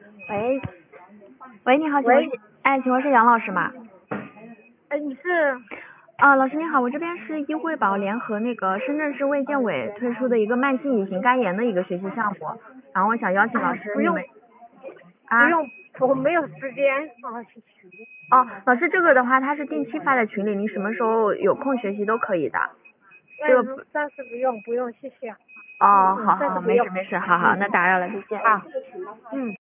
喂喂，你好，请问是请问是杨老师吗？ 你是？ 老师你好，我这边是医惠宝联合那个深圳市卫健委推出的一个慢性乙型肝炎的一个学习项目，然后我想邀请老师不用你们啊。 不用，我没有时间啊。 老师这个的话它是定期发在群里，你什么时候有空学习都可以的。这个暂时不用，谢谢。 好， 暂时不用。 没事，好，那打扰了，再见。 好，